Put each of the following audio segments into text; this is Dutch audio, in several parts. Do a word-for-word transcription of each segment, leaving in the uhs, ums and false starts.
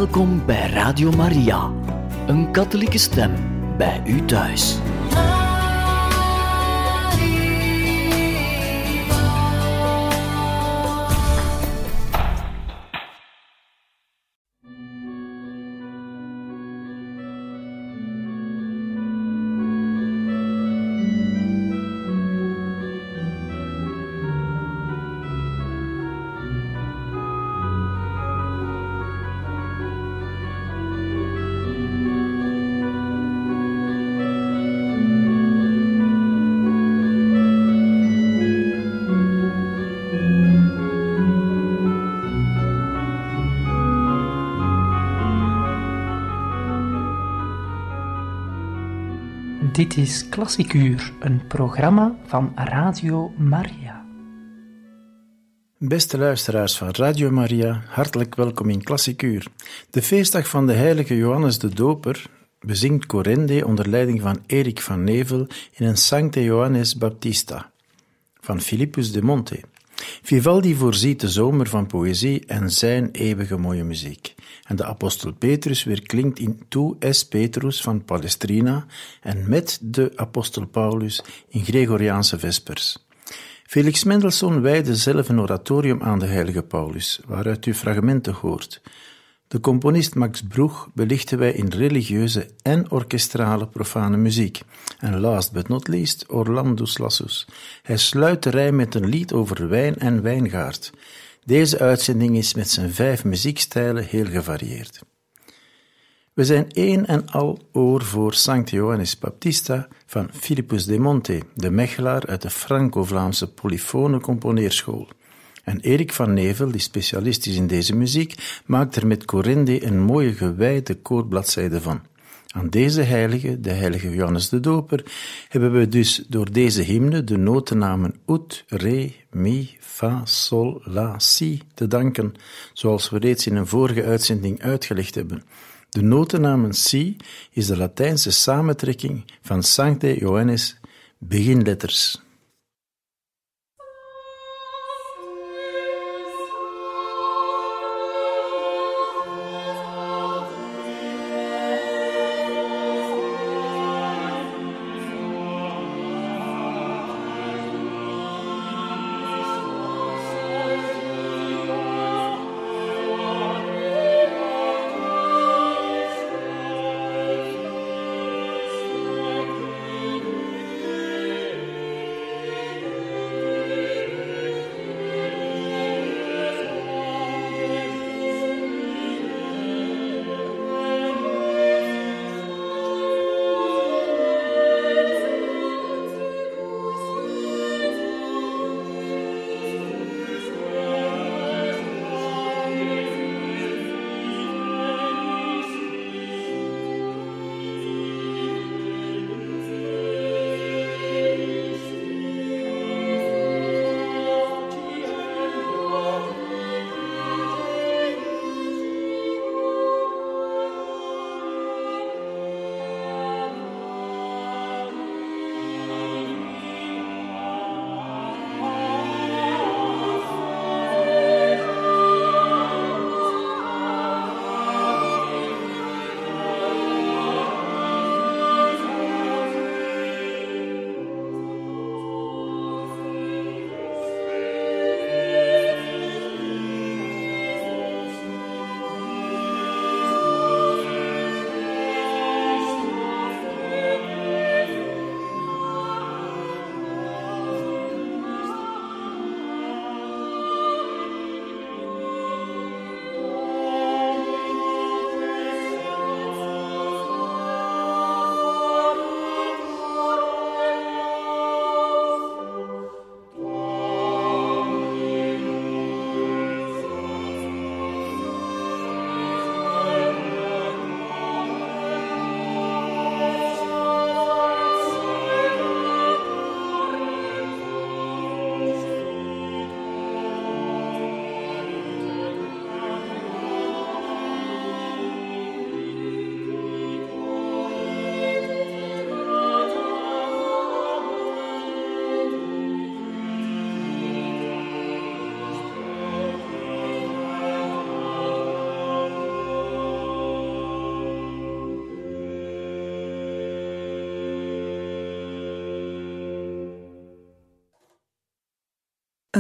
Welkom bij Radio Maria, een katholieke stem bij u thuis. Dit is Klassiek Uur, een programma van Radio Maria. Beste luisteraars van Radio Maria, hartelijk welkom in Klassiek Uur. De feestdag van de heilige Johannes de Doper bezingt Corrende onder leiding van Erik van Nevel in een Sancte Johannes Baptista van Philippus de Monte. Vivaldi voorziet de zomer van poëzie en zijn eeuwige mooie muziek. En de apostel Petrus weer klinkt in Tu es Petrus van Palestrina en met de apostel Paulus in Gregoriaanse vespers. Felix Mendelssohn wijde zelf een oratorium aan de heilige Paulus, waaruit u fragmenten hoort. De componist Max Bruch belichten wij in religieuze en orkestrale profane muziek. En last but not least, Orlandus Lassus. Hij sluit de rij met een lied over wijn en wijngaard. Deze uitzending is met zijn vijf muziekstijlen heel gevarieerd. We zijn één en al oor voor Sancte Johannes Baptista van Philippus de Monte, de Mechelaar uit de Franco-Vlaamse polyfone componeerschool. En Erik van Nevel, die specialist is in deze muziek, maakt er met Corrende een mooie gewijde koorbladzijde van. Aan deze heilige, de heilige Johannes de Doper, hebben we dus door deze hymne de notennamen ut, re, mi, fa, sol, la, si te danken, zoals we reeds in een vorige uitzending uitgelegd hebben. De notennamen si is de Latijnse samentrekking van Sancte Johannes beginletters.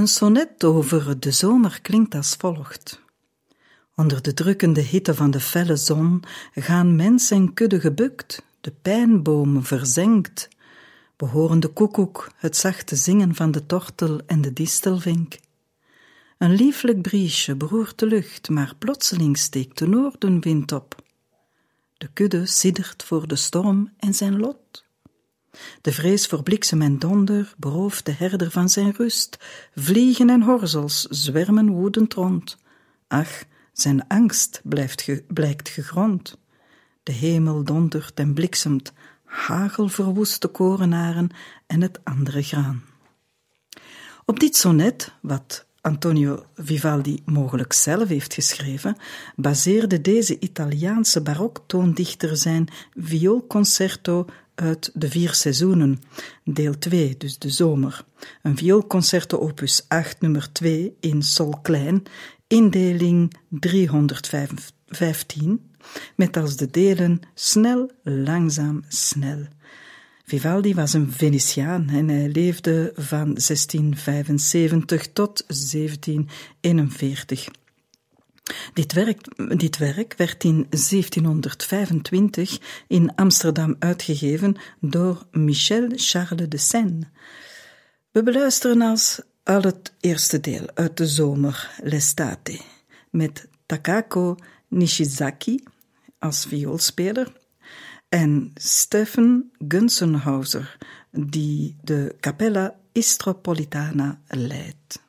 Een sonnet over de zomer klinkt als volgt. Onder de drukkende hitte van de felle zon gaan mens en kudde gebukt, de pijnboom verzengd. We horen de koekoek, het zachte zingen van de tortel en de distelvink. Een lieflijk briesje beroert de lucht, maar plotseling steekt de noordenwind op. De kudde siddert voor de storm en zijn lot. De vrees voor bliksem en donder berooft de herder van zijn rust. Vliegen en horzels zwermen woedend rond. Ach, zijn angst blijft ge, blijkt gegrond. De hemel dondert en bliksemt, hagel verwoest de korenaren en het andere graan. Op dit sonnet, wat Antonio Vivaldi mogelijk zelf heeft geschreven, baseerde deze Italiaanse baroktoondichter zijn vioolconcerto uit de vier seizoenen, deel twee, dus de zomer. Een vioolconcerto opus acht, nummer twee, in sol klein, indeling driehonderdvijftien, met als de delen snel, langzaam, snel. Vivaldi was een Venetiaan en hij leefde van zestien vijfenzeventig tot zeventien eenenveertig. Dit werk, dit werk werd in zeventienhonderdvijfentwintig in Amsterdam uitgegeven door Michel Charles de Seine. We beluisteren als al het eerste deel uit de zomer, L'estate, met Takako Nishizaki als vioolspeler en Stefan Gunzenhauser, die de Capella Istropolitana leidt.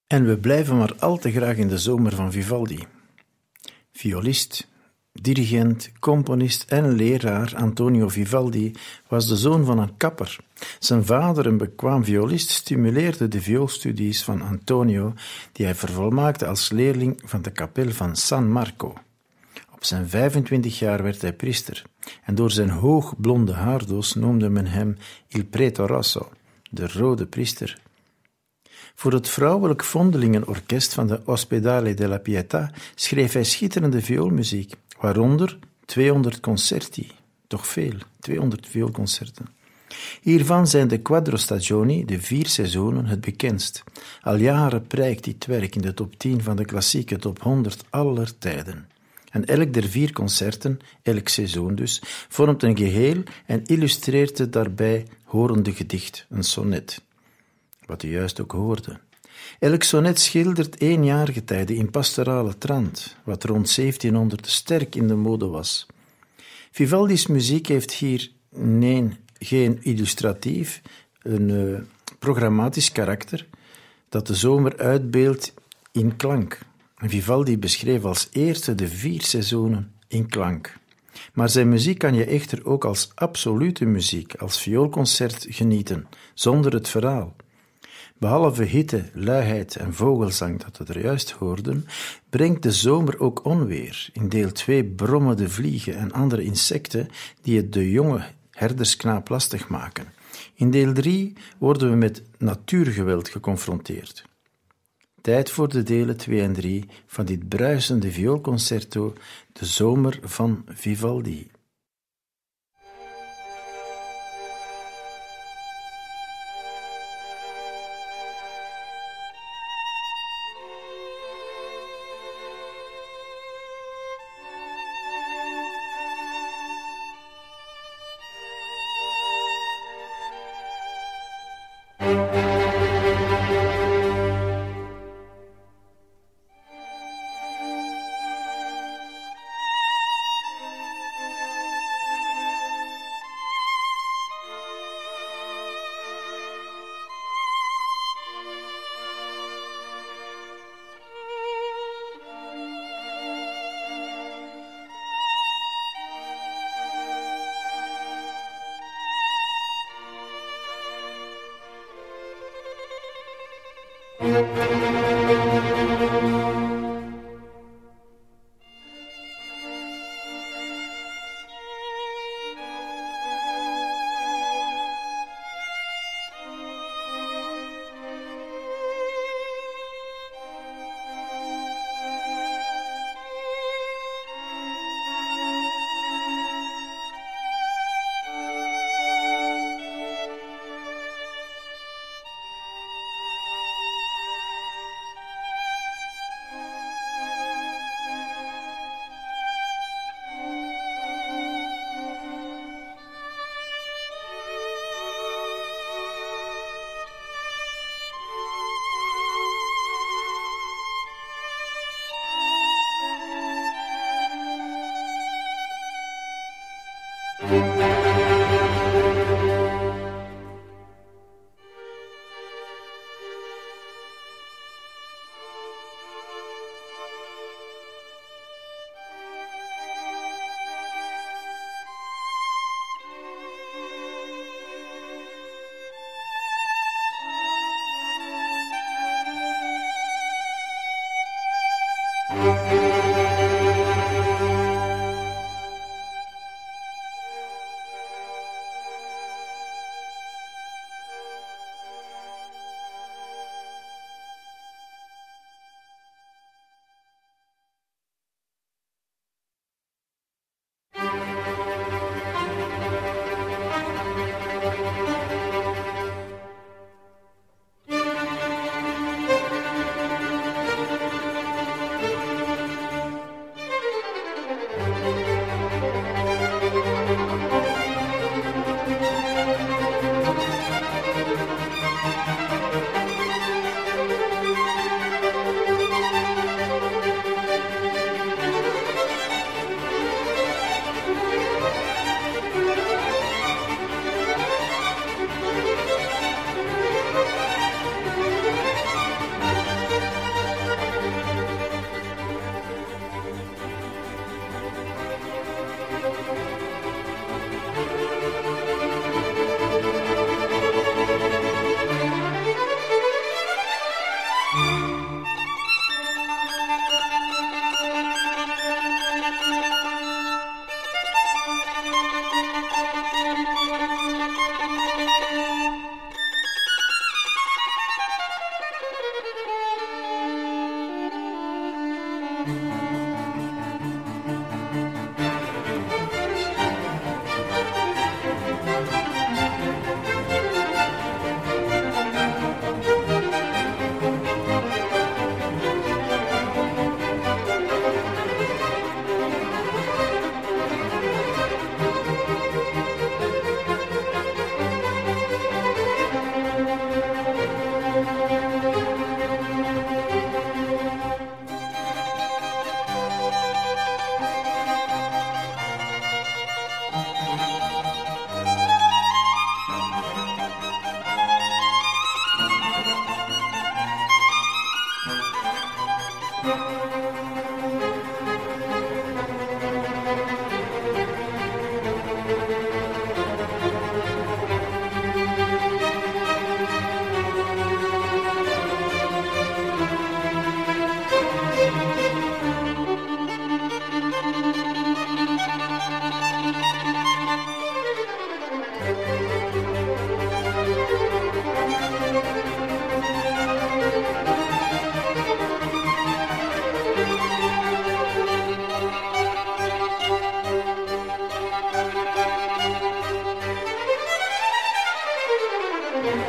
En we blijven maar al te graag in de zomer van Vivaldi. Violist, dirigent, componist en leraar Antonio Vivaldi was de zoon van een kapper. Zijn vader, een bekwaam violist, stimuleerde de vioolstudies van Antonio, die hij vervolmaakte als leerling van de kapel van San Marco. Op zijn vijfentwintig jaar werd hij priester, en door zijn hoogblonde haardos noemde men hem Il Prete Rosso, de rode priester. Voor het vrouwelijk vondelingenorkest van de Ospedale della Pietà schreef hij schitterende vioolmuziek, waaronder tweehonderd concerti, toch veel, tweehonderd vioolconcerten. Hiervan zijn de Quattro Stagioni, de vier seizoenen, het bekendst. Al jaren prijkt dit werk in de top tien van de klassieke top honderd aller tijden. En elk der vier concerten, elk seizoen dus, vormt een geheel en illustreert het daarbij horende gedicht, een sonnet. Wat u juist ook hoorde. Elk sonnet schildert eenjarige tijden in pastorale trant, wat rond zeventienhonderd sterk in de mode was. Vivaldi's muziek heeft hier nee, geen illustratief, een uh, programmatisch karakter, dat de zomer uitbeeldt in klank. Vivaldi beschreef als eerste de vier seizoenen in klank. Maar zijn muziek kan je echter ook als absolute muziek, als vioolconcert genieten, zonder het verhaal. Behalve hitte, luiheid en vogelzang dat we er juist hoorden, brengt de zomer ook onweer. In deel twee brommen de vliegen en andere insecten die het de jonge herdersknaap lastig maken. In deel drie worden we met natuurgeweld geconfronteerd. Tijd voor de delen twee en drie van dit bruisende vioolconcerto, de zomer van Vivaldi.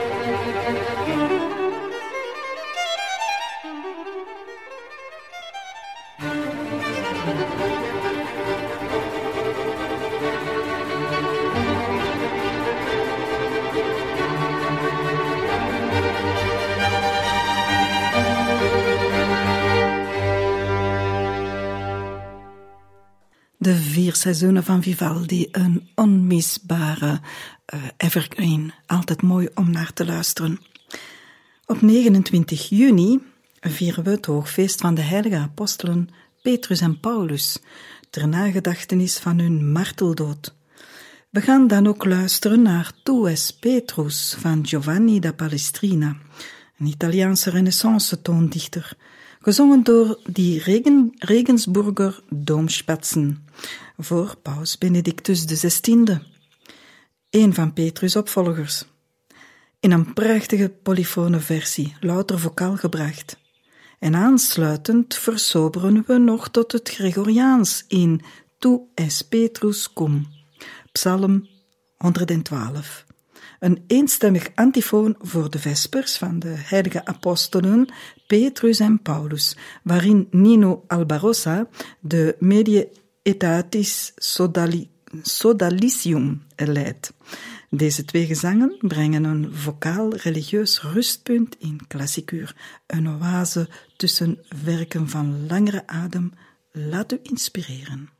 De vier seizoenen van Vivaldi, een onmisbare uh, evergreen, altijd mooi om naar te luisteren. Op negenentwintig juni vieren we het hoogfeest van de heilige apostelen Petrus en Paulus, ter nagedachtenis van hun marteldood. We gaan dan ook luisteren naar Tu es Petrus van Giovanni da Palestrina, een Italiaanse renaissance-toondichter, gezongen door die Regen, Regensburger Domspatzen voor paus Benedictus de zestiende, een van Petrus' opvolgers. In een prachtige polyfone versie, louter vocaal gebracht. En aansluitend versoberen we nog tot het Gregoriaans in Tu es Petrus cum, Psalm honderdtwaalf. Een eenstemmig antifoon voor de vespers van de heilige apostelen Petrus en Paulus, waarin Nino Albarossa de Medie Aetatis Sodali, Sodalicium leidt. Deze twee gezangen brengen een vocaal-religieus rustpunt in klassiecuur, een oase tussen werken van langere adem. Laat u inspireren.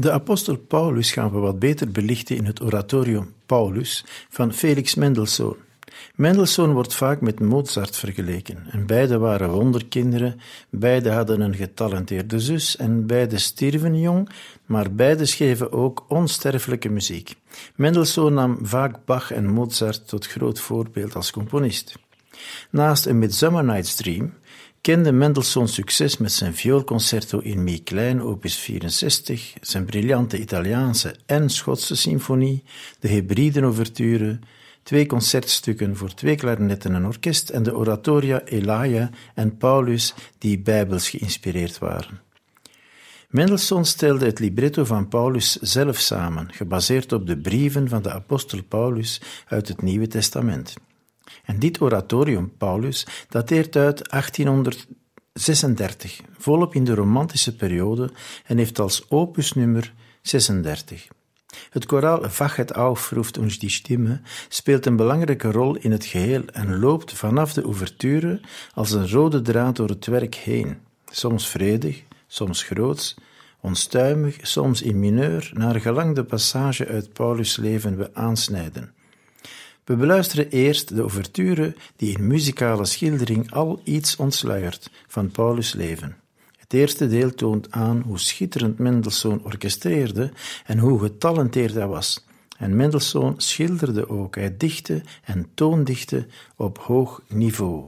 De apostel Paulus gaan we wat beter belichten in het oratorium Paulus van Felix Mendelssohn. Mendelssohn wordt vaak met Mozart vergeleken en beide waren wonderkinderen, beide hadden een getalenteerde zus en beide stierven jong, maar beide schreven ook onsterfelijke muziek. Mendelssohn nam vaak Bach en Mozart tot groot voorbeeld als componist. Naast A Midsummer Night's Dream kende Mendelssohn succes met zijn vioolconcerto in Mi klein, opus vierenzestig, zijn briljante Italiaanse en Schotse symfonie, de Hebriden-ouverture, twee concertstukken voor twee klarinetten en orkest en de oratoria Elia en Paulus die bijbels geïnspireerd waren. Mendelssohn stelde het libretto van Paulus zelf samen, gebaseerd op de brieven van de apostel Paulus uit het Nieuwe Testament. En dit oratorium Paulus dateert uit achttienhonderdzesendertig, volop in de romantische periode en heeft als opusnummer zesendertig. Het koraal Wachet auf ruft uns die Stimme speelt een belangrijke rol in het geheel en loopt vanaf de ouverture als een rode draad door het werk heen, soms vredig, soms groots, onstuimig, soms in mineur, naar gelang de passage uit Paulus' leven we aansnijden. We beluisteren eerst de ouverture die in muzikale schildering al iets ontsluiert van Paulus' leven. Het eerste deel toont aan hoe schitterend Mendelssohn orchestreerde en hoe getalenteerd hij was. En Mendelssohn schilderde ook, hij dichtte en toondichtte op hoog niveau.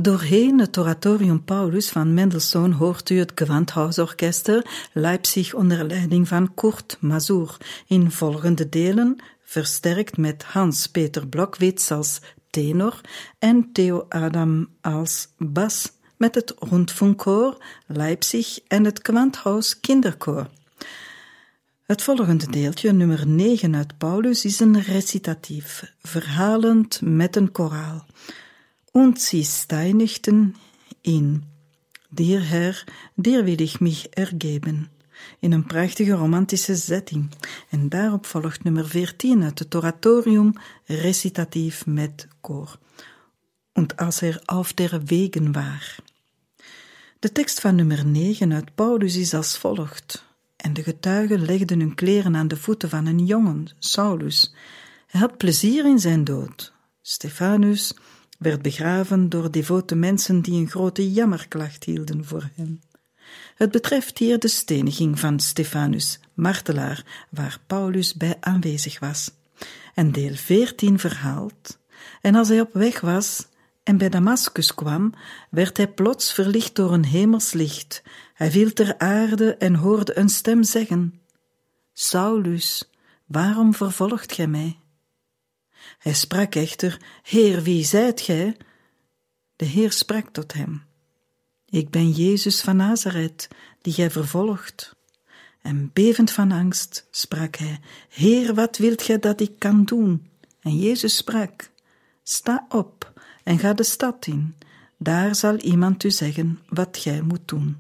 Doorheen het Oratorium Paulus van Mendelssohn hoort u het Gewandhausorchester Leipzig onder leiding van Kurt Masur in volgende delen, versterkt met Hans-Peter Blockwitz als tenor en Theo Adam als bas, met het Rundfunkkoor Leipzig en het Gewandhaus Kinderkoor. Het volgende deeltje, nummer negen uit Paulus, is een recitatief, verhalend met een koraal. Und sie steinigten ihn, dir Herr, dir will ich mich ergeben. In een prachtige romantische setting. En daarop volgt nummer veertien uit het Oratorium, recitatief met koor. Und als er auf der Wegen war. De tekst van nummer negen uit Paulus is als volgt. En de getuigen legden hun kleren aan de voeten van een jongen, Saulus. Hij had plezier in zijn dood. Stefanus werd begraven door devote mensen die een grote jammerklacht hielden voor hem. Het betreft hier de steniging van Stefanus, martelaar, waar Paulus bij aanwezig was. En deel veertien verhaalt, en als hij op weg was en bij Damaskus kwam, werd hij plots verlicht door een hemels licht. Hij viel ter aarde en hoorde een stem zeggen: Saulus, waarom vervolgt gij mij? Hij sprak echter: Heer, wie zijt gij? De Heer sprak tot hem: Ik ben Jezus van Nazareth, die gij vervolgt. En bevend van angst sprak hij: Heer, wat wilt gij dat ik kan doen? En Jezus sprak: Sta op en ga de stad in. Daar zal iemand u zeggen wat gij moet doen.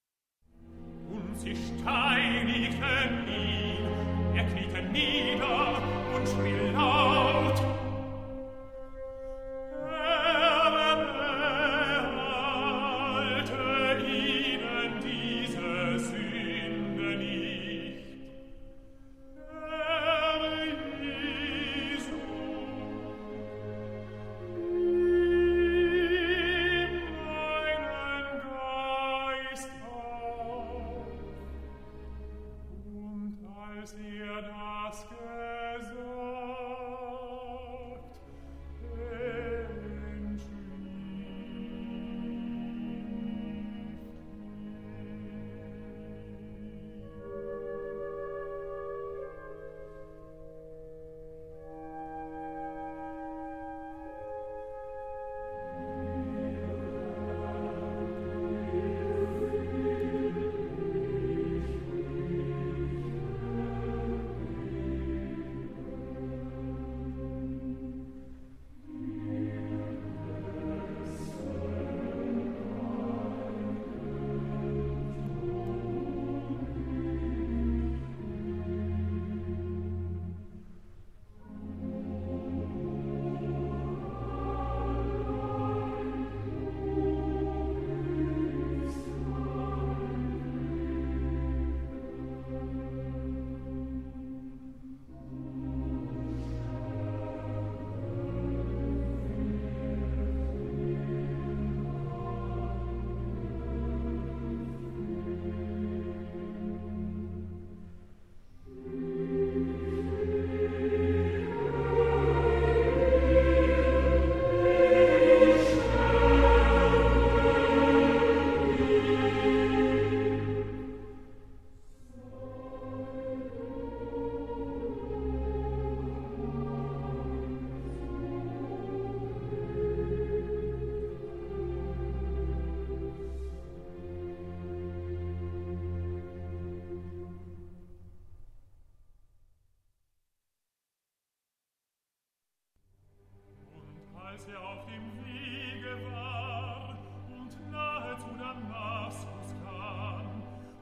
Als er auf dem Wege war und nahe zu Damaskus kam,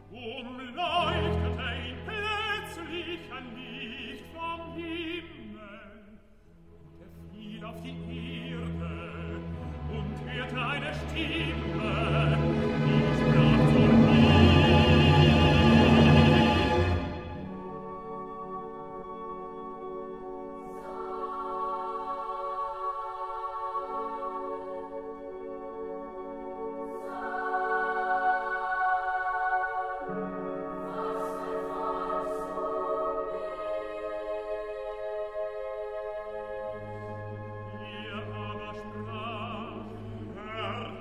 umleuchtete ihn plötzlich ein Licht vom Himmel. Und er fiel auf die Erde und hörte eine Stimme, die sprach zu ihm. Er aber sprach: Herr,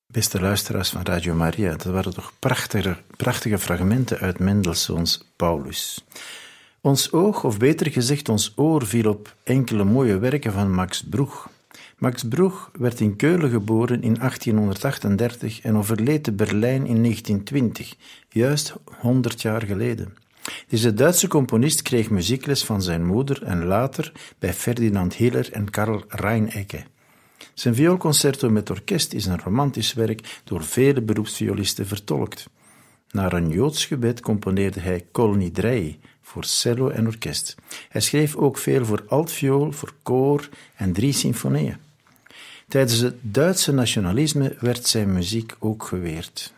Beste luisteraars van Radio Maria, dat waren toch prachtige, prachtige fragmenten uit Mendelssohns Paulus. Ons oog, of beter gezegd ons oor, viel op enkele mooie werken van Max Bruch. Max Bruch werd in Keulen geboren in achttienhonderdachtendertig en overleed te Berlijn in negentien twintig, juist honderd jaar geleden. Deze Duitse componist kreeg muziekles van zijn moeder en later bij Ferdinand Hiller en Karl Reinecke. Zijn vioolconcerto met orkest is een romantisch werk door vele beroepsviolisten vertolkt. Naar een Joods gebed componeerde hij Kol Nidrei voor cello en orkest. Hij schreef ook veel voor altviool, voor koor en drie symfonieën. Tijdens het Duitse nationalisme werd zijn muziek ook geweerd.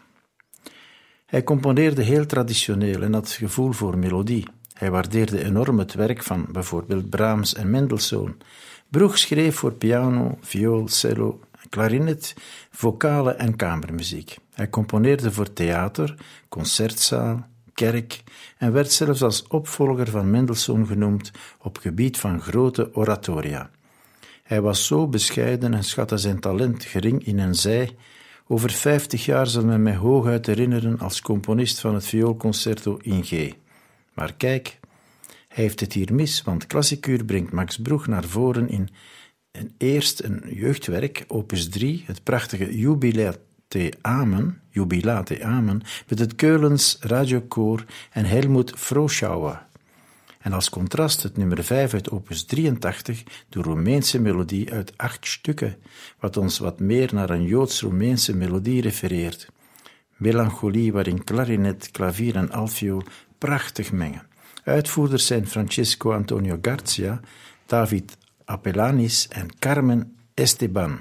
Hij componeerde heel traditioneel en had gevoel voor melodie. Hij waardeerde enorm het werk van bijvoorbeeld Brahms en Mendelssohn. Bruch schreef voor piano, viool, cello, klarinet, vocale en kamermuziek. Hij componeerde voor theater, concertzaal, kerk en werd zelfs als opvolger van Mendelssohn genoemd op gebied van grote oratoria. Hij was zo bescheiden en schatte zijn talent gering in en zei: over vijftig jaar zal men mij hooguit herinneren als componist van het vioolconcerto in G. Maar kijk, hij heeft het hier mis, want Klassikuur brengt Max Bruch naar voren in een eerst een jeugdwerk, opus drie, het prachtige Jubilate Amen, Jubilate Amen, met het Keulens radiokoor en Helmut Froschauer. En als contrast het nummer vijf uit opus drieëntachtig, de Roemeense melodie uit acht stukken, wat ons wat meer naar een Joods-Roemeense melodie refereert. Melancholie waarin klarinet, klavier en altviool prachtig mengen. Uitvoerders zijn Francisco Antonio Garcia, David Apelanis en Carmen Esteban.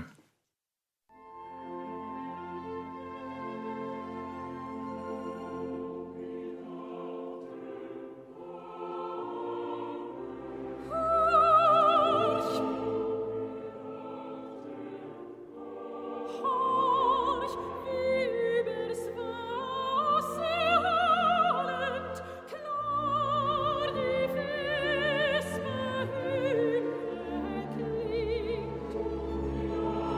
Klingt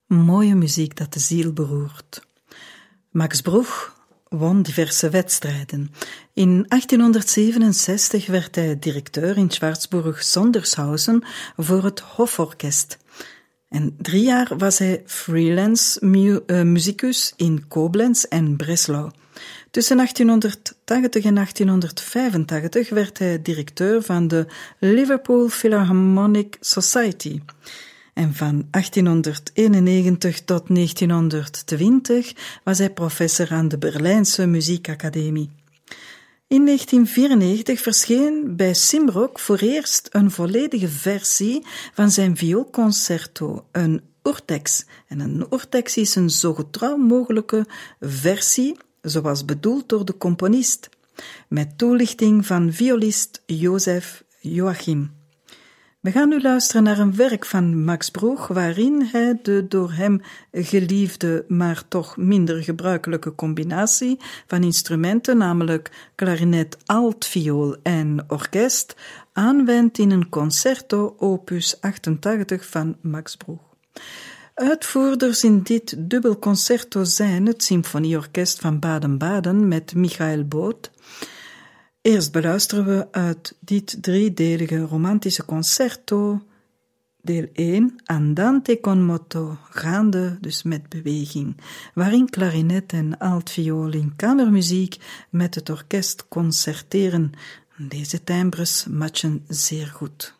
Mooie muziek dat de ziel beroert. Max Bruch won diverse wedstrijden. In achttienhonderdzevenenzestig werd hij directeur in Schwarzburg-Sondershausen voor het Hoforkest. En drie jaar was hij freelance mu- uh, muzikus in Koblenz en Breslau. Tussen achttienhonderdtachtig en achttienhonderdvijfentachtig werd hij directeur van de Liverpool Philharmonic Society. En van achttienhonderdeenennegentig tot negentienhonderdtwintig was hij professor aan de Berlijnse Muziekacademie. In negentien vierennegentig verscheen bij Simrock voor eerst een volledige versie van zijn vioolconcerto, een urtext. En een urtext is een zo getrouw mogelijke versie, zoals bedoeld door de componist, met toelichting van violist Joseph Joachim. We gaan nu luisteren naar een werk van Max Bruch, waarin hij de door hem geliefde, maar toch minder gebruikelijke combinatie van instrumenten, namelijk klarinet, altviool en orkest, aanwendt in een concerto opus achtentachtig van Max Bruch. Uitvoerders in dit dubbel concerto zijn het Symfonieorkest van Baden-Baden met Michael Both. Eerst beluisteren we uit dit driedelige romantische concerto, deel één, Andante con moto, gaande, dus met beweging, waarin klarinet en altviool in kamermuziek met het orkest concerteren. Deze timbres matchen zeer goed.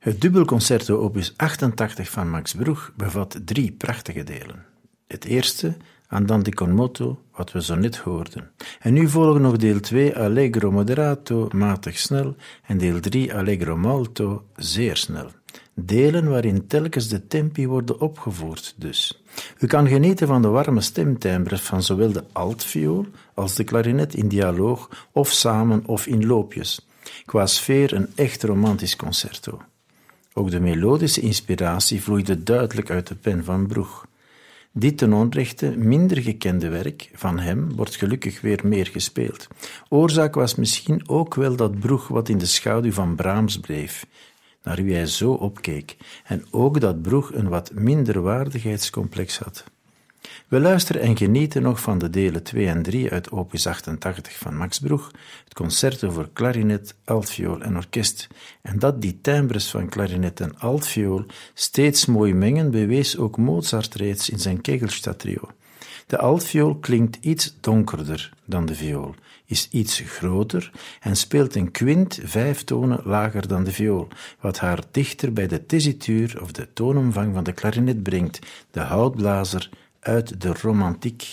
Het dubbelconcerto opus achtentachtig van Max Bruch bevat drie prachtige delen. Het eerste, Andante con moto, wat we zo net hoorden. En nu volgen nog deel twee, Allegro moderato, matig snel, en deel drie, Allegro molto, zeer snel. Delen waarin telkens de tempi worden opgevoerd dus. U kan genieten van de warme stemtimbres van zowel de altviool als de klarinet in dialoog, of samen of in loopjes. Qua sfeer een echt romantisch concerto. Ook de melodische inspiratie vloeide duidelijk uit de pen van Bruch. Dit ten onrechte minder gekende werk van hem wordt gelukkig weer meer gespeeld. Oorzaak was misschien ook wel dat Bruch wat in de schaduw van Brahms bleef, naar wie hij zo opkeek, en ook dat Bruch een wat minder waardigheidscomplex had. We luisteren en genieten nog van de delen twee en drie uit opus achtentachtig van Max Bruch, het concerto voor klarinet, altviool en orkest. En dat die timbres van klarinet en altviool steeds mooi mengen, bewees ook Mozart reeds in zijn Kegelstadt-trio. De altviool klinkt iets donkerder dan de viool, is iets groter en speelt een kwint vijf tonen lager dan de viool, wat haar dichter bij de tessituur of de toonomvang van de klarinet brengt, de houtblazer uit de romantiek.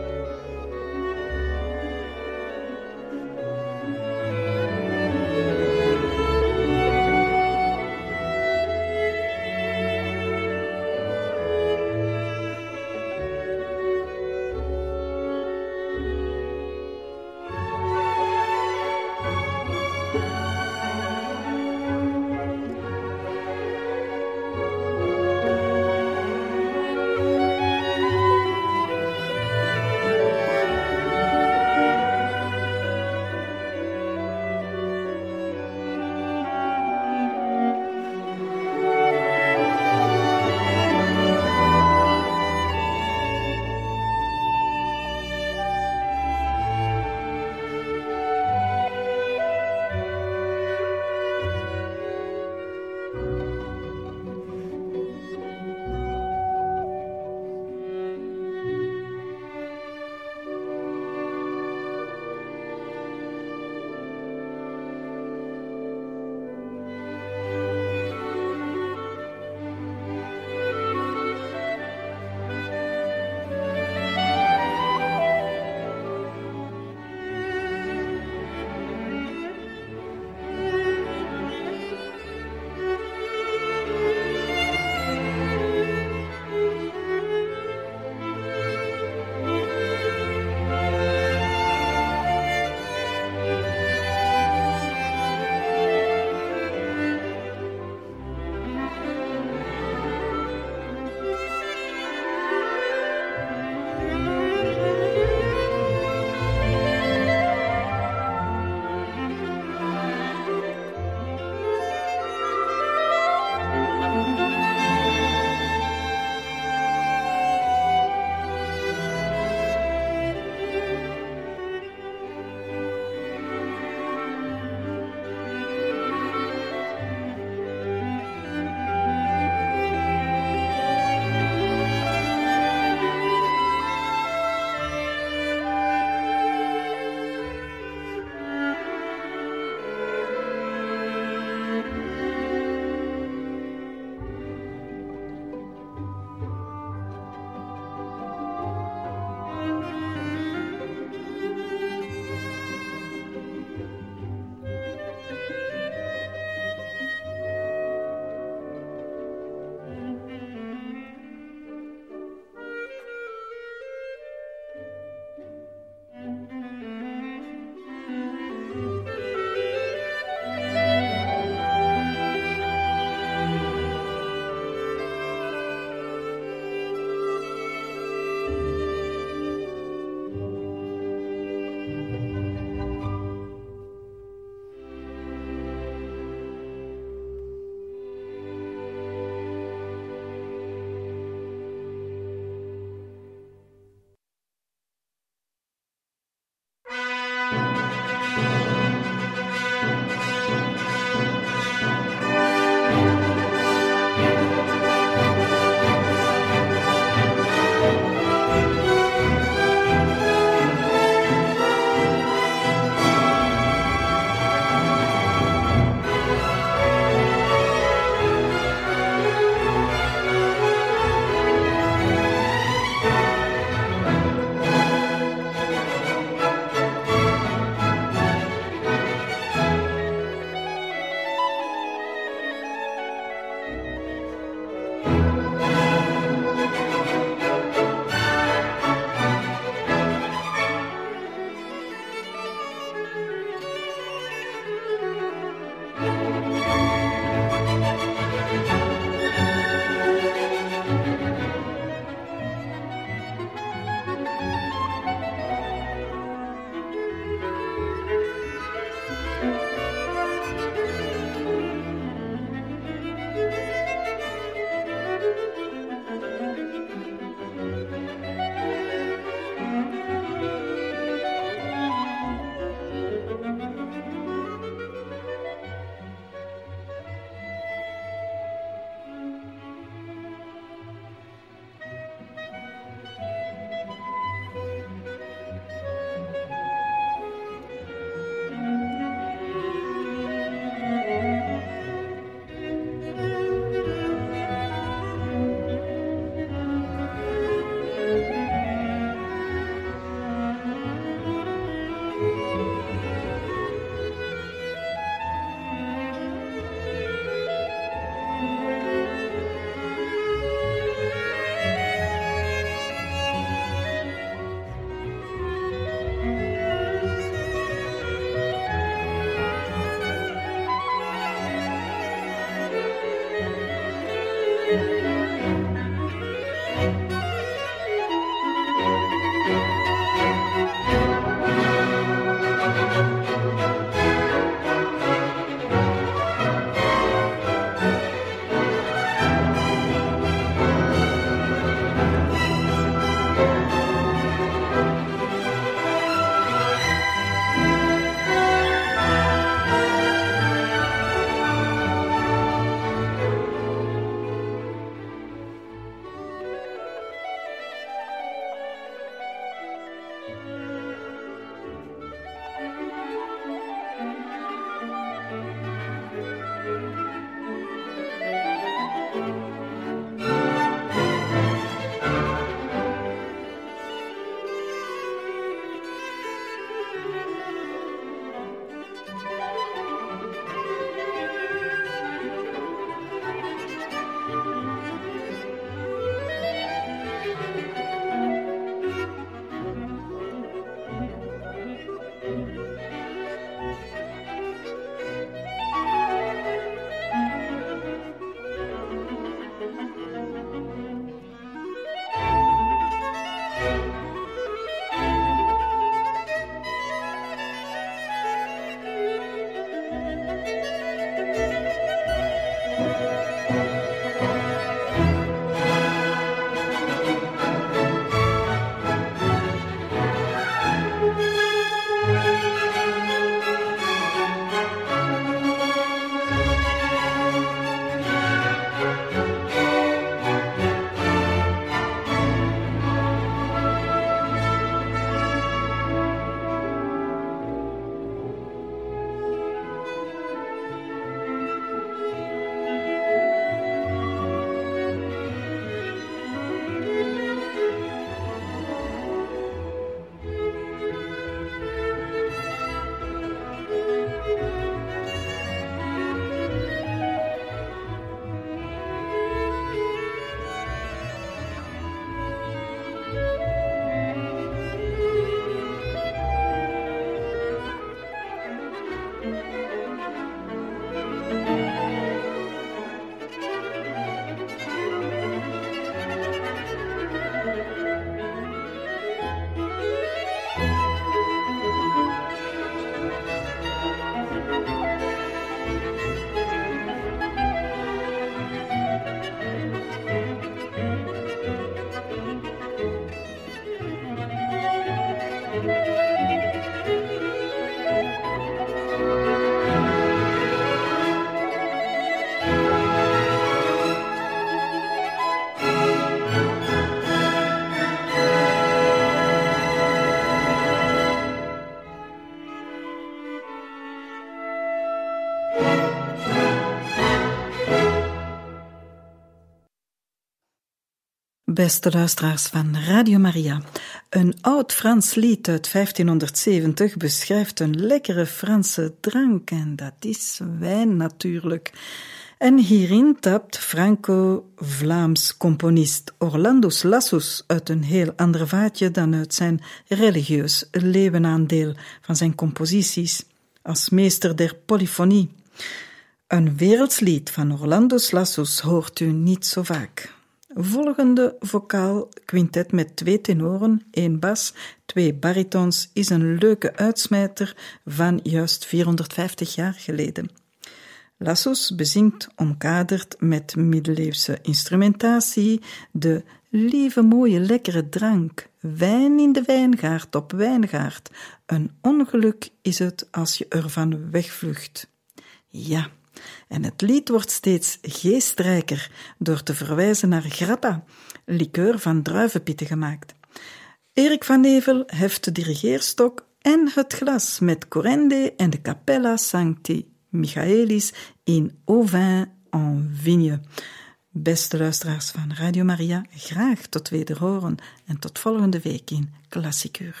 Beste luisteraars van Radio Maria. Een oud Frans lied uit vijftienhonderdzeventig beschrijft een lekkere Franse drank en dat is wijn natuurlijk. En hierin tapt Franco-Vlaams componist Orlandus Lassus uit een heel ander vaatje dan uit zijn religieus levenaandeel van zijn composities als meester der polyfonie. Een werelds lied van Orlandus Lassus hoort u niet zo vaak. Volgende vocaal quintet met twee tenoren, één bas, twee baritons is een leuke uitsmijter van juist vierhonderdvijftig jaar geleden. Lassus bezingt omkaderd met middeleeuwse instrumentatie de lieve mooie lekkere drank, wijn in de wijngaard op wijngaard. Een ongeluk is het als je ervan wegvlucht. Ja. En het lied wordt steeds geestrijker door te verwijzen naar grappa, likeur van druivenpitten gemaakt. Erik van Nevel heft de dirigeerstok en het glas met Corrende en de Capella Sancti Michaelis in Au vin en vigne. Beste luisteraars van Radio Maria, graag tot wederhoren en tot volgende week in Klassikuur.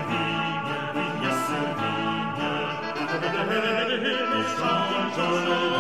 Vigne, vigne sur vigne, le chant,